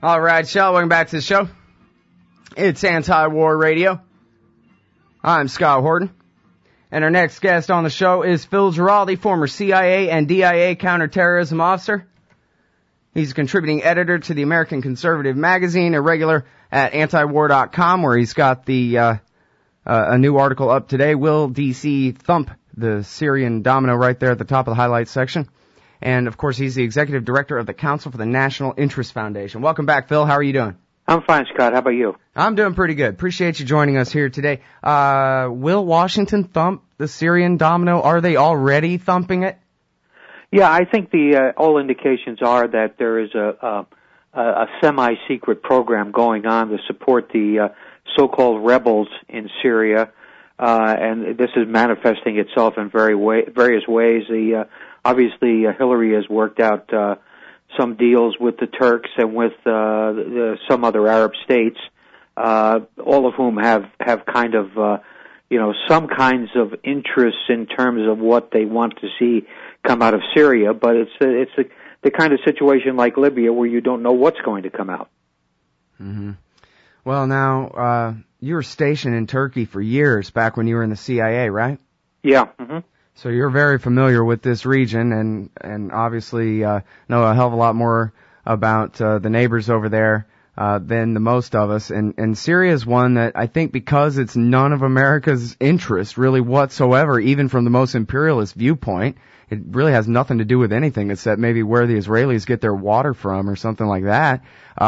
All right, Shell, welcome back to the show. It's Anti-War Radio. I'm Scott Horton. And our next guest on the show is Phil Giraldi, former CIA and DIA counterterrorism officer. He's a contributing editor to the American Conservative magazine, a regular at antiwar.com, where he's got a new article up today, Will D.C. Thump the Syrian Domino, right there at the top of the highlights section. And, of course, he's the executive director of the Council for the National Interest Foundation. Welcome back, Phil. How are you doing? I'm fine, Scott. How about you? I'm doing pretty good. Appreciate you joining us here today. Will Washington thump the Syrian domino? Are they already thumping it? Yeah, I think all indications are that there is a semi-secret program going on to support the so-called rebels in Syria, and this is manifesting itself in various ways. Obviously, Hillary has worked out some deals with the Turks and with some other Arab states, all of whom have kind of some kinds of interests in terms of what they want to see come out of Syria. But it's the kind of situation like Libya where you don't know what's going to come out. Mm-hmm. Well, now you were stationed in Turkey for years back when you were in the CIA, right? Yeah. Mm-hmm. So you're very familiar with this region and obviously know a hell of a lot more about the neighbors over there than the most of us. And Syria is one that I think, because it's none of America's interest really whatsoever, even from the most imperialist viewpoint, it really has nothing to do with anything except maybe where the Israelis get their water from or something like that.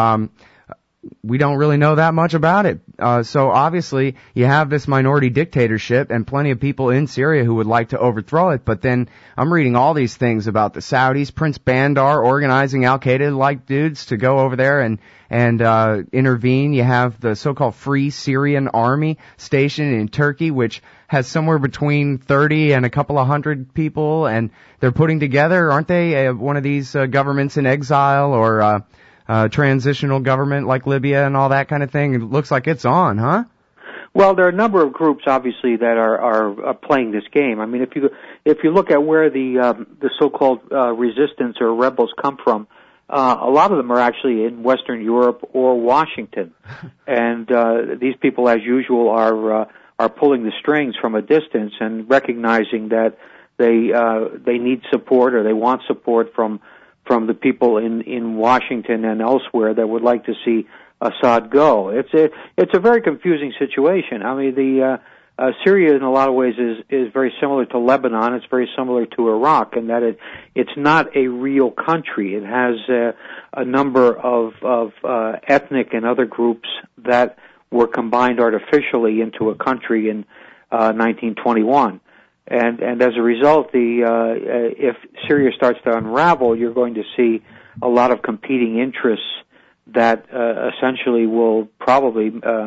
We don't really know that much about it. So obviously you have this minority dictatorship and plenty of people in Syria who would like to overthrow it. But then I'm reading all these things about the Saudis, Prince Bandar organizing Al-Qaeda-like dudes to go over there and intervene. You have the so-called Free Syrian Army stationed in Turkey, which has somewhere between 30 and a couple of hundred people, and they're putting together, aren't they, one of these governments in exile or transitional government like Libya and all that kind of thing. It looks like it's on, huh? Well, there are a number of groups, obviously, that are playing this game. I mean, if you look at where the so-called resistance or rebels come from, a lot of them are actually in Western Europe or Washington, and these people, as usual, are pulling the strings from a distance and recognizing that they need support or they want support from the people in Washington and elsewhere that would like to see Assad go. It's a very confusing situation. I mean, Syria in a lot of ways is very similar to Lebanon. It's very similar to Iraq in that it's not a real country. It has a number of ethnic and other groups that were combined artificially into a country in 1921. And as a result, if Syria starts to unravel, you're going to see a lot of competing interests that essentially will probably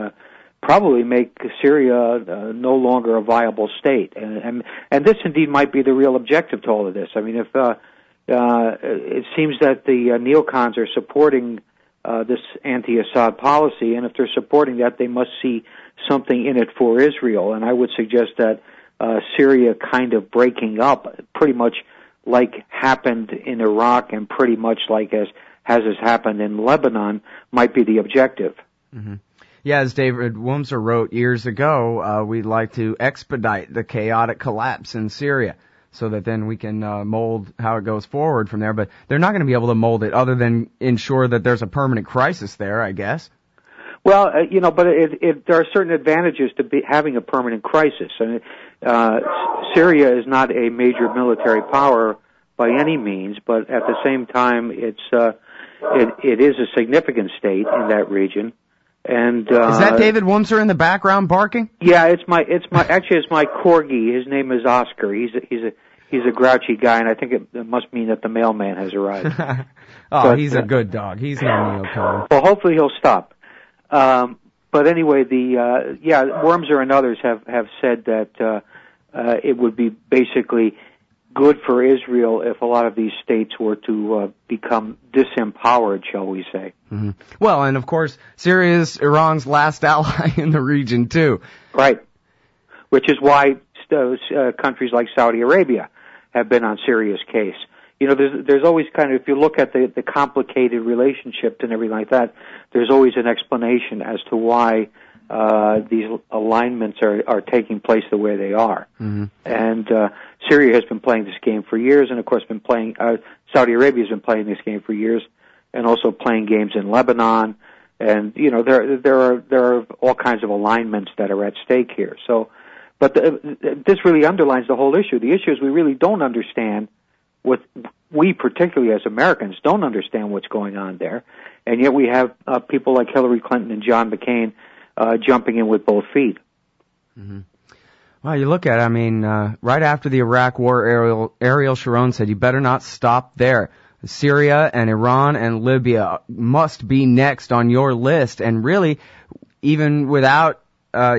make Syria no longer a viable state. And this indeed might be the real objective to all of this. I mean, if it seems that the neocons are supporting this anti-Assad policy, and if they're supporting that, they must see something in it for Israel. And I would suggest that Syria kind of breaking up, pretty much like happened in Iraq and pretty much like has happened in Lebanon, might be the objective. Mm-hmm. Yeah, as David Wurmser wrote years ago, we'd like to expedite the chaotic collapse in Syria so that then we can mold how it goes forward from there. But they're not going to be able to mold it other than ensure that there's a permanent crisis there, I guess. Well, but there are certain advantages to having a permanent crisis. And Syria is not a major military power by any means, but at the same time, it is a significant state in that region. And is that David Wurmser in the background barking? Yeah, it's my corgi. His name is Oscar. He's a grouchy guy, and I think it must mean that the mailman has arrived. He's a good dog. He's no neocon. Well, hopefully he'll stop. But anyway, Wurmser and others have said that it would be basically good for Israel if a lot of these states were to become disempowered, shall we say. Mm-hmm. Well, and of course, Syria is Iran's last ally in the region, too. Right. Which is why countries like Saudi Arabia have been on Syria's case. there's always kind of, if you look at the complicated relationships and everything like that, there's always an explanation as to why these alignments are taking place the way they are. Mm-hmm. And Syria has been playing this game for years, and of course Saudi Arabia has been playing this game for years, and also playing games in Lebanon. And there are all kinds of alignments that are at stake here. So, but this really underlines the whole issue. The issue is we really don't understand what we, particularly as Americans, don't understand what's going on there, and yet we have people like Hillary Clinton and John McCain jumping in with both feet. Mm-hmm. Well, you look at it, I mean, right after the Iraq War, Ariel Sharon said, you better not stop there. Syria and Iran and Libya must be next on your list. And really, even without, Paul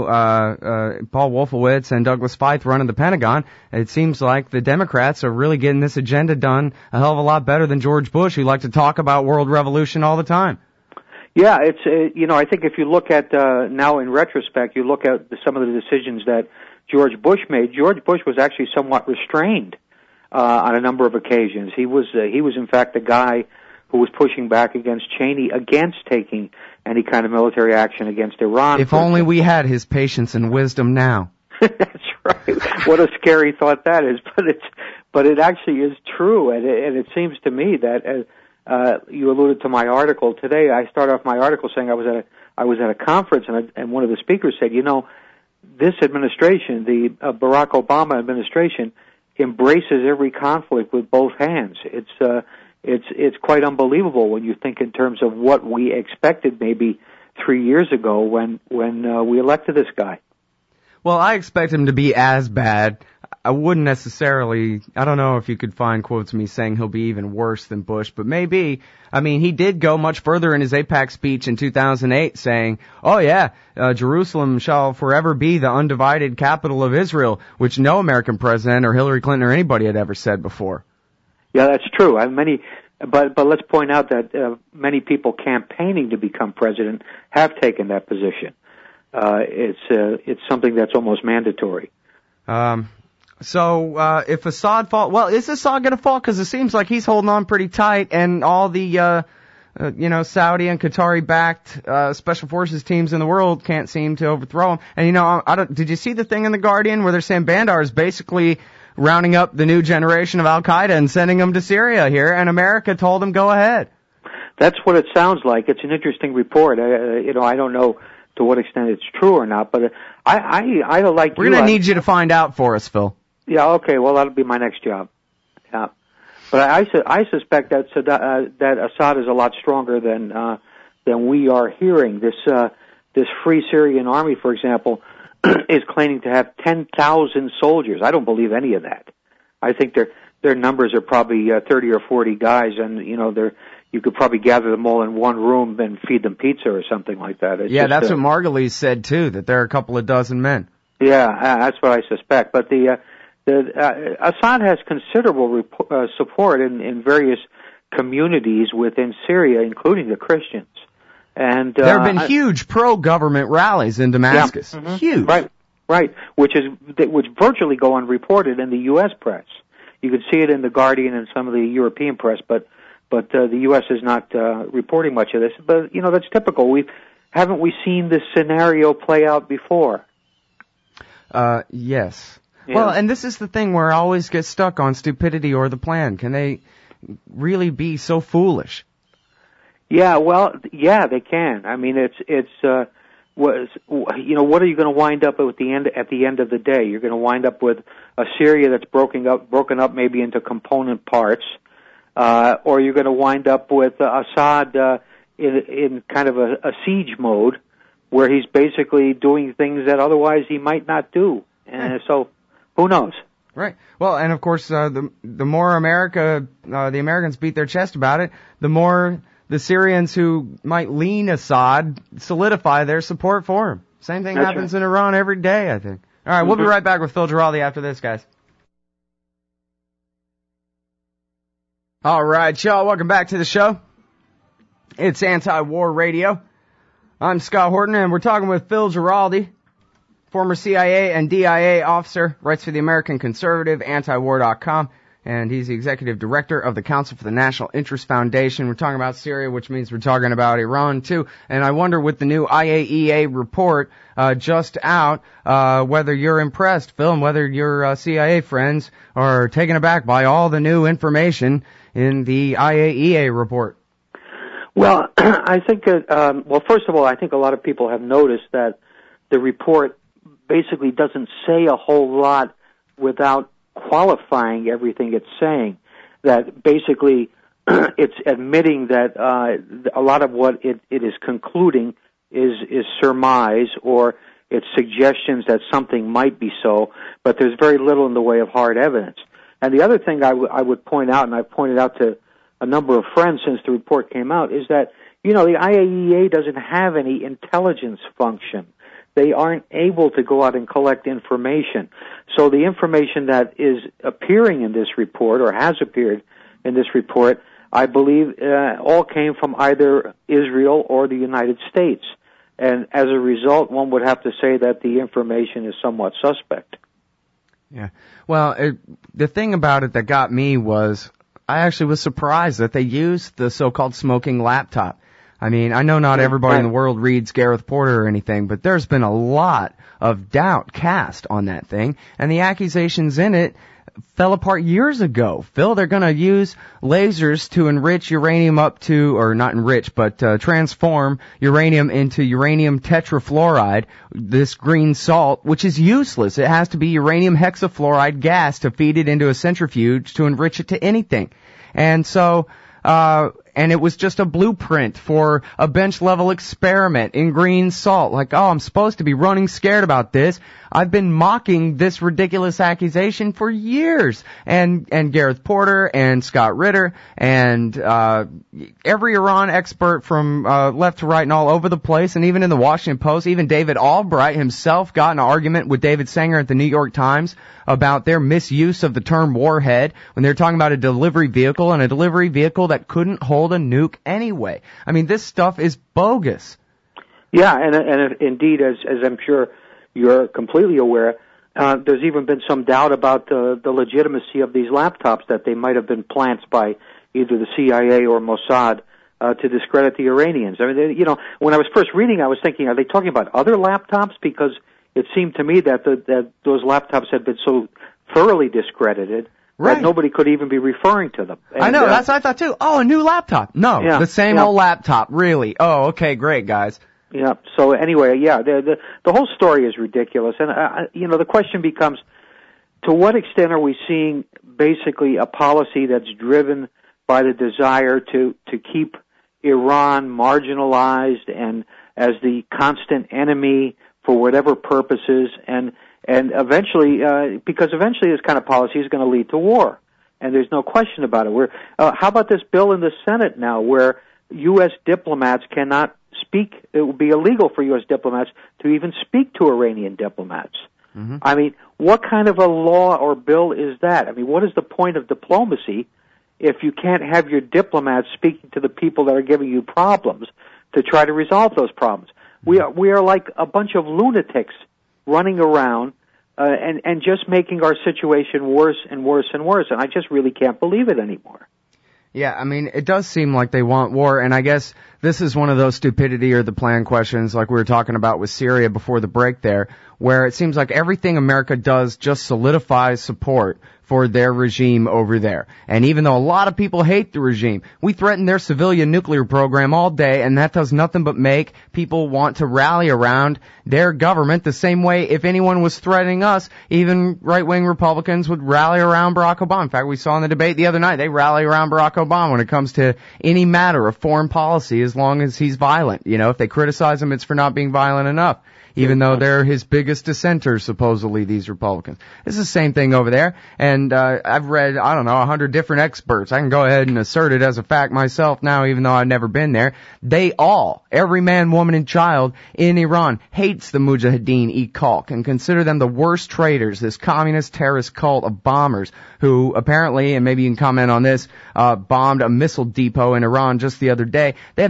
Wolfowitz and Douglas Feith running the Pentagon, it seems like the Democrats are really getting this agenda done a hell of a lot better than George Bush, who liked to talk about world revolution all the time. Yeah, it's I think if you look at now in retrospect, you look at some of the decisions that George Bush made. George Bush was actually somewhat restrained on a number of occasions. He was in fact the guy who was pushing back against Cheney against taking any kind of military action against Iran. If only we had his patience and wisdom now. That's right. What a scary thought that is, but it actually is true, and it seems to me that. You alluded to my article today. I start off my article saying I was at a conference, and one of the speakers said, this administration, the Barack Obama administration, embraces every conflict with both hands. It's quite unbelievable when you think in terms of what we expected maybe 3 years ago when we elected this guy. Well, I expect him to be as bad. I wouldn't necessarily, I don't know if you could find quotes of me saying he'll be even worse than Bush, but maybe. I mean, he did go much further in his AIPAC speech in 2008 saying, Jerusalem shall forever be the undivided capital of Israel, which no American president or Hillary Clinton or anybody had ever said before. Yeah, that's true. But let's point out that many people campaigning to become president have taken that position. It's something that's almost mandatory. So if Assad falls, well, is Assad going to fall? Because it seems like he's holding on pretty tight, and all the, Saudi and Qatari-backed special forces teams in the world can't seem to overthrow him. And did you see the thing in The Guardian where they're saying Bandar is basically rounding up the new generation of Al-Qaeda and sending them to Syria here, and America told him go ahead? That's what it sounds like. It's an interesting report. I don't know to what extent it's true or not, but I like. We're going to need you to find out for us, Phil. Yeah, okay. Well, that'll be my next job. Yeah, but I suspect that Assad is a lot stronger than we are hearing. This Free Syrian Army, for example, is claiming to have 10,000 soldiers. I don't believe any of that. I think their numbers are probably 30 or 40 guys, and you could probably gather them all in one room and feed them pizza or something like that. That's what Margulies said too, that there are a couple of dozen men. Yeah, that's what I suspect. But Assad has considerable support in various communities within Syria, including the Christians. And there have been huge pro-government rallies in Damascus. Yeah, mm-hmm. Huge. Right, which virtually go unreported in the U.S. press. You can see it in The Guardian and some of the European press, but the U.S. is not reporting much of this. But that's typical. Haven't we seen this scenario play out before? Yes. Yeah. Well, and this is the thing where I always get stuck on stupidity or the plan. Can they really be so foolish? Yeah, well, yeah, they can. I mean, what are you going to wind up at the end of the day? You're going to wind up with a Syria that's broken up maybe into component parts, or you're going to wind up with Assad in kind of a siege mode, where he's basically doing things that otherwise he might not do. And so, who knows? Right. Well, and of course, the more the Americans beat their chest about it, the more the Syrians who might lean Assad solidify their support for him. Same thing happens in Iran every day, I think. All right, we'll be right back with Phil Giraldi after this, guys. All right, y'all, welcome back to the show. It's Anti-War Radio. I'm Scott Horton, and we're talking with Phil Giraldi, former CIA and DIA officer, writes for the American Conservative, antiwar.com. and he's the executive director of the Council for the National Interest Foundation. We're talking about Syria, which means we're talking about Iran, too. And I wonder, with the new IAEA report just out, whether you're impressed, Phil, and whether your CIA friends are taken aback by all the new information in the IAEA report. Well, I think well, first of all, I think a lot of people have noticed that the report basically doesn't say a whole lot without qualifying everything it's saying. That basically it's admitting that a lot of what it is concluding is surmise, or it's suggestions that something might be so, but there's very little in the way of hard evidence. And the other thing I would point out, and I've pointed out to a number of friends since the report came out, is that, the IAEA doesn't have any intelligence function. They aren't able to go out and collect information. So the information that is appearing in this report, or has appeared in this report, I believe all came from either Israel or the United States. And as a result, one would have to say that the information is somewhat suspect. Yeah. Well, the thing about it that got me was, I actually was surprised that they used the so-called smoking laptop. I mean, I know not everybody in the world reads Gareth Porter or anything, but there's been a lot of doubt cast on that thing, and the accusations in it fell apart years ago. Phil, they're going to use lasers to enrich uranium up to, or not enrich, but transform uranium into uranium tetrafluoride, this green salt, which is useless. It has to be uranium hexafluoride gas to feed it into a centrifuge to enrich it to anything. And so, and it was just a blueprint for a bench-level experiment in green salt. Like, oh, I'm supposed to be running scared about this. I've been mocking this ridiculous accusation for years. And Gareth Porter and Scott Ritter and every Iran expert from left to right and all over the place, and even in the Washington Post, even David Albright himself got in an argument with David Sanger at the New York Times about their misuse of the term warhead when they were talking about a delivery vehicle, and a delivery vehicle that couldn't hold a nuke anyway. I mean, this stuff is bogus. Yeah, and indeed, as I'm sure you're completely aware, there's even been some doubt about the legitimacy of these laptops, that they might have been plants by either the CIA or Mossad to discredit the Iranians. I mean, when I was first reading, I was thinking, are they talking about other laptops? Because it seemed to me that those laptops had been so thoroughly discredited that nobody could even be referring to them. And, I know, that's what I thought too. Oh, a new laptop. No, the same old laptop, really. Oh, okay, great, guys. Yeah, so anyway, the whole story is ridiculous. And, the question becomes, to what extent are we seeing basically a policy that's driven by the desire to keep Iran marginalized and as the constant enemy for whatever purposes, and eventually, because eventually this kind of policy is going to lead to war, and there's no question about it. How about this bill in the Senate now, where U.S. diplomats cannot speak? It would be illegal for U.S. diplomats to even speak to Iranian diplomats. Mm-hmm. I mean, what kind of a law or bill is that? I mean, what is the point of diplomacy if you can't have your diplomats speaking to the people that are giving you problems to try to resolve those problems? We are like a bunch of lunatics running around and just making our situation worse and worse and worse, and I just really can't believe it anymore. Yeah, I mean, it does seem like they want war, and I guess this is one of those stupidity or the plan questions like we were talking about with Syria before the break there, where it seems like everything America does just solidifies support for their regime over there. And even though a lot of people hate the regime, we threaten their civilian nuclear program all day, and that does nothing but make people want to rally around their government the same way if anyone was threatening us, even right-wing Republicans would rally around Barack Obama. In fact, we saw in the debate the other night, they rally around Barack Obama when it comes to any matter of foreign policy as long as he's violent. If they criticize him, it's for not being violent enough. Even though they're his biggest dissenters, supposedly, these Republicans. It's the same thing over there, and I've read, 100 different experts. I can go ahead and assert it as a fact myself now, even though I've never been there. They all, every man, woman, and child in Iran, hates the Mujahideen-e-Khalq and consider them the worst traitors, this communist terrorist cult of bombers who apparently, and maybe you can comment on this, bombed a missile depot in Iran just the other day. They have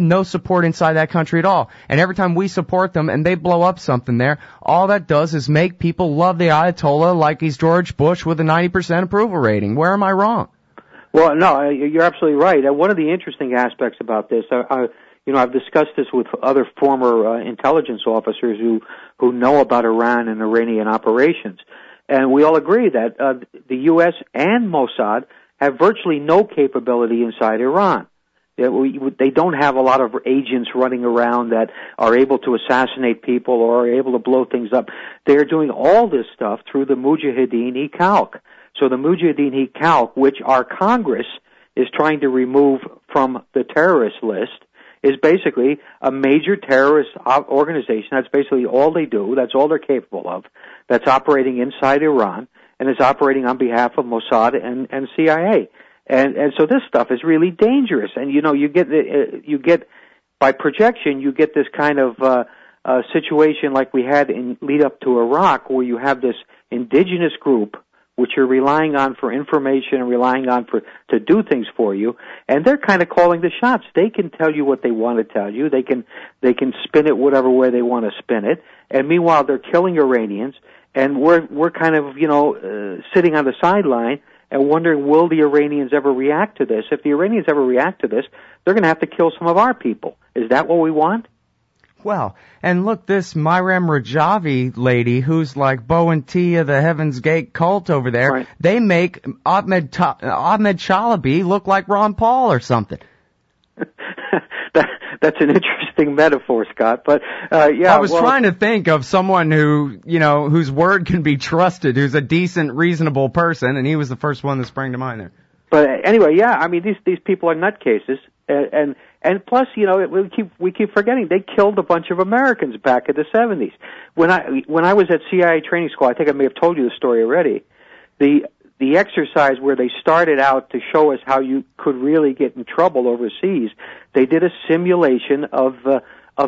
no support inside that country at all. And every time we support them and they blow up something there, all that does is make people love the Ayatollah like he's George Bush with a 90% approval rating. Where am I wrong? Well, no, you're absolutely right. And one of the interesting aspects about this, I've discussed this with other former intelligence officers who know about Iran and Iranian operations. And we all agree that the U.S. and Mossad have virtually no capability inside Iran. They don't have a lot of agents running around that are able to assassinate people or are able to blow things up. They're doing all this stuff through the Mujahideen-e-Khalq. So the Mujahideen-e-Khalq, which our Congress is trying to remove from the terrorist list, is basically a major terrorist organization. That's basically all they do. That's all they're capable of. That's operating inside Iran and is operating on behalf of Mossad and CIA. And so this stuff is really dangerous. And you get by projection, you get this kind of situation like we had in lead up to Iraq, where you have this indigenous group which you're relying on for information and relying on to do things for you, and they're kind of calling the shots. They can tell you what they want to tell you. They can spin it whatever way they want to spin it. And meanwhile, they're killing Iranians, and we're kind of sitting on the sideline and wondering, will the Iranians ever react to this? If the Iranians ever react to this, they're going to have to kill some of our people. Is that what we want? Well, and look, this Myram Rajavi lady, who's like Bo and Tia, the Heaven's Gate cult over there, right. They make Ahmed Chalabi look like Ron Paul or something. That's an interesting metaphor, Scott. But I was trying to think of someone who, whose word can be trusted, who's a decent, reasonable person, and he was the first one that sprang to mind there. But anyway, yeah, I mean, these people are nutcases, and plus, we keep forgetting they killed a bunch of Americans back in the 70s. When I was at CIA training school, I think I may have told you the story already. The exercise where they started out to show us how you could really get in trouble overseas, they did a simulation of the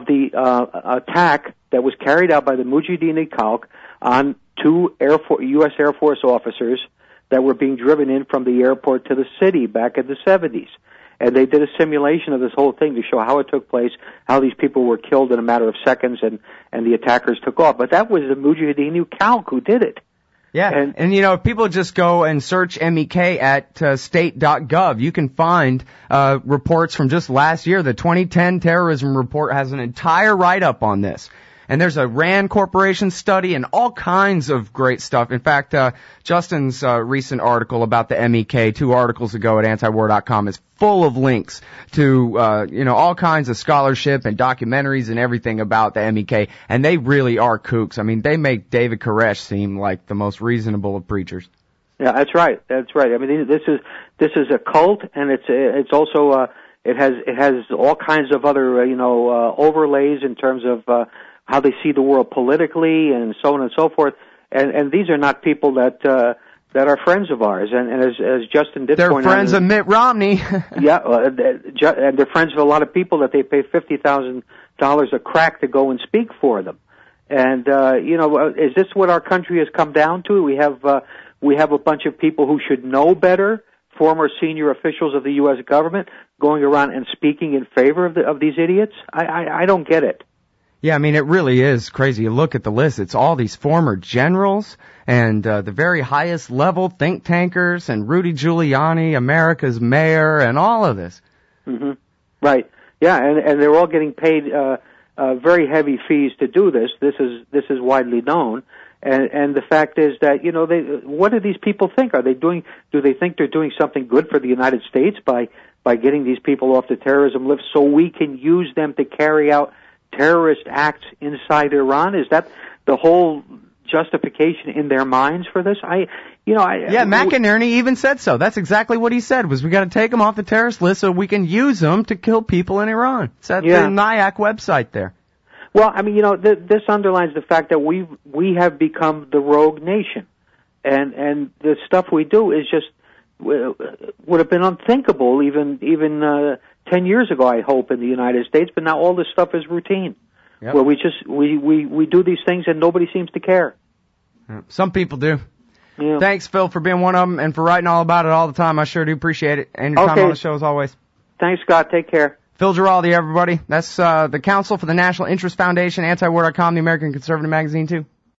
attack that was carried out by the Mujahideen-e-Khalq on two U.S. Air Force officers that were being driven in from the airport to the city back in the 70s. And they did a simulation of this whole thing to show how it took place, how these people were killed in a matter of seconds, and the attackers took off. But that was the Mujahideen-e-Khalq who did it. Yeah, and if people just go and search MEK at state.gov, you can find reports from just last year. The 2010 terrorism report has an entire write-up on this. And there's a RAND Corporation study and all kinds of great stuff. In fact, Justin's recent article about the MEK 2 articles ago at antiwar.com is full of links to, all kinds of scholarship and documentaries and everything about the MEK. And they really are kooks. I mean, they make David Koresh seem like the most reasonable of preachers. Yeah, that's right. That's right. I mean, this is a cult, and it's also it has all kinds of other overlays in terms of how they see the world politically and so on and so forth. And these are not people that are friends of ours. And as Justin did point out, they're friends of Mitt Romney. Yeah, and they're friends of a lot of people that they pay $50,000 a crack to go and speak for them. And is this what our country has come down to? We have a bunch of people who should know better, former senior officials of the U.S. government, going around and speaking in favor of these idiots. I don't get it. Yeah, I mean, it really is crazy. You look at the list, it's all these former generals and the very highest level think tankers and Rudy Giuliani, America's mayor, and all of this. Mm-hmm. Right. Yeah, and they're all getting paid very heavy fees to do this. This is widely known. And the fact is that, what do these people think? Do they think they're doing something good for the United States by getting these people off the terrorism list so we can use them to carry out terrorist acts inside Iran? Is that the whole justification in their minds for this? McInerney even said so. That's exactly what he said, was we got to take them off the terrorist list so we can use them to kill people in Iran. It's at the NIAC website there. Well, I mean, this underlines the fact that we have become the rogue nation, and the stuff we do is just would have been unthinkable even 10 years ago, I hope, in the United States, but now all this stuff is routine. Yep. Where we do these things and nobody seems to care. Some people do. Yeah. Thanks, Phil, for being one of them and for writing all about it all the time. I sure do appreciate it. And your time on the show as always. Thanks, Scott. Take care. Phil Giraldi, everybody. That's the Council for the National Interest Foundation, antiwar.com, the American Conservative Magazine, too.